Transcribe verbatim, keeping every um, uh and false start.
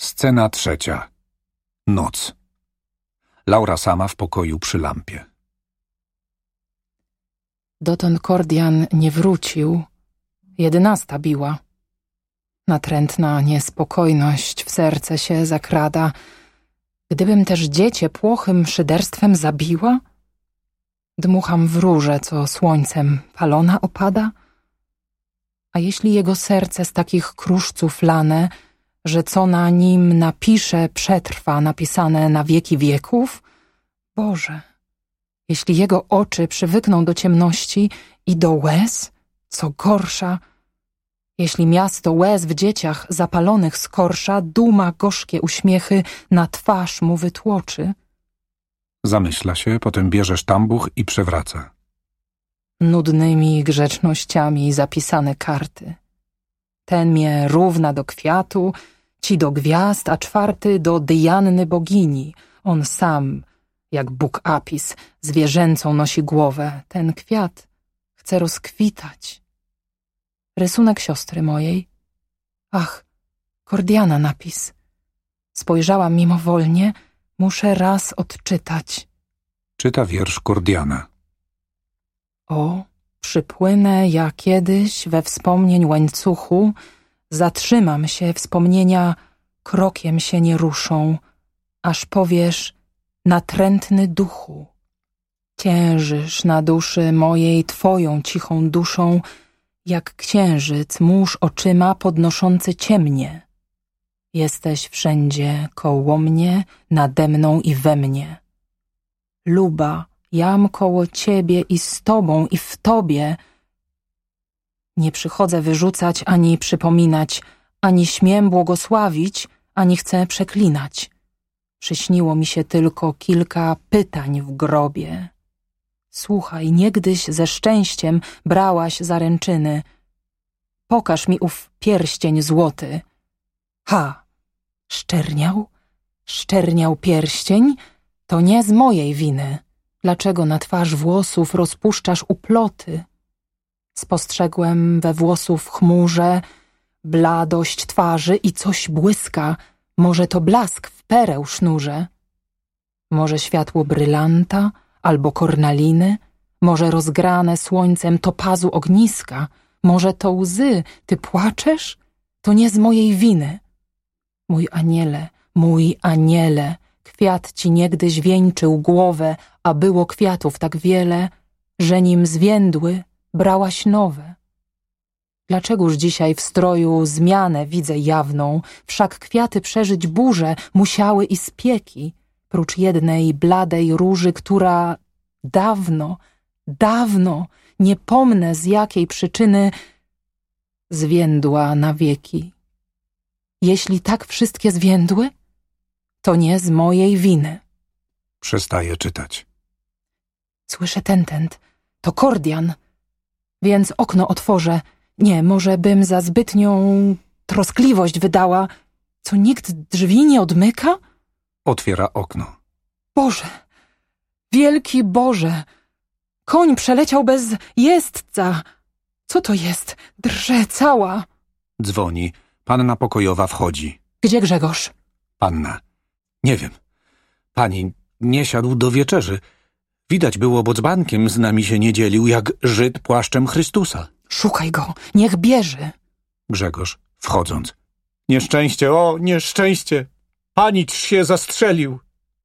Scena trzecia. Noc. Laura sama w pokoju przy lampie. Dotąd Kordian nie wrócił. Jedenasta biła. Natrętna niespokojność w serce się zakrada. Gdybym też dziecię płochym szyderstwem zabiła? Dmucham w róże, co słońcem palona opada? A jeśli jego serce z takich kruszców lane, że co na nim napisze, przetrwa napisane na wieki wieków? Boże, jeśli jego oczy przywykną do ciemności i do łez, co gorsza, jeśli miasto łez w dzieciach zapalonych skorsza, duma gorzkie uśmiechy na twarz mu wytłoczy. Zamyśla się, potem bierze sztambuch i przewraca. Nudnymi grzecznościami zapisane karty. Ten mnie równa do kwiatu, ci do gwiazd, a czwarty do Dianny bogini. On sam, jak Bóg Apis, zwierzęcą nosi głowę. Ten kwiat chce rozkwitać. Rysunek siostry mojej. Ach, Kordiana napis. Spojrzałam mimowolnie, muszę raz odczytać. Czyta wiersz Kordiana. O, przypłynę ja kiedyś we wspomnień łańcuchu, zatrzymam się, wspomnienia krokiem się nie ruszą, aż powiesz natrętny duchu. Ciężysz na duszy mojej twoją cichą duszą, jak księżyc mórz oczyma podnoszący ciemnie. Jesteś wszędzie koło mnie, nade mną i we mnie. Luba, jam koło ciebie i z tobą i w tobie. Nie przychodzę wyrzucać ani przypominać, ani śmiem błogosławić, ani chcę przeklinać. Przyśniło mi się tylko kilka pytań w grobie. Słuchaj, niegdyś ze szczęściem brałaś zaręczyny. Pokaż mi ów pierścień złoty. Ha, szczerniał? Szczerniał pierścień? To nie z mojej winy. Dlaczego na twarz włosów rozpuszczasz uploty? Spostrzegłem we włosów chmurze bladość twarzy i coś błyska. Może to blask w pereł sznurze? Może światło brylanta albo kornaliny? Może rozgrane słońcem topazu ogniska? Może to łzy? Ty płaczesz? To nie z mojej winy. Mój aniele, mój aniele, kwiat ci niegdyś wieńczył głowę, a było kwiatów tak wiele, że nim zwiędły, brałaś nowe. Dlaczegoż dzisiaj w stroju zmianę widzę jawną, wszak kwiaty przeżyć burzę musiały i spieki, prócz jednej bladej róży, która dawno, dawno, nie pomnę z jakiej przyczyny, zwiędła na wieki. Jeśli tak wszystkie zwiędły, to nie z mojej winy. Przestaje czytać. Słyszę tentent. To Kordian. Więc okno otworzę. Nie, może bym za zbytnią troskliwość wydała. Co nikt drzwi nie odmyka? Otwiera okno. Boże, wielki Boże, koń przeleciał bez jeźdźca. Co to jest? Drże cała. Dzwoni. Panna pokojowa wchodzi. Gdzie Grzegorz? Panna. Nie wiem. Pani nie siadł do wieczerzy. Widać było, bo dzbankiem z nami się nie dzielił, jak Żyd płaszczem Chrystusa. Szukaj go, niech bierze. Grzegorz, wchodząc. Nieszczęście, o, nieszczęście! Panicz się zastrzelił!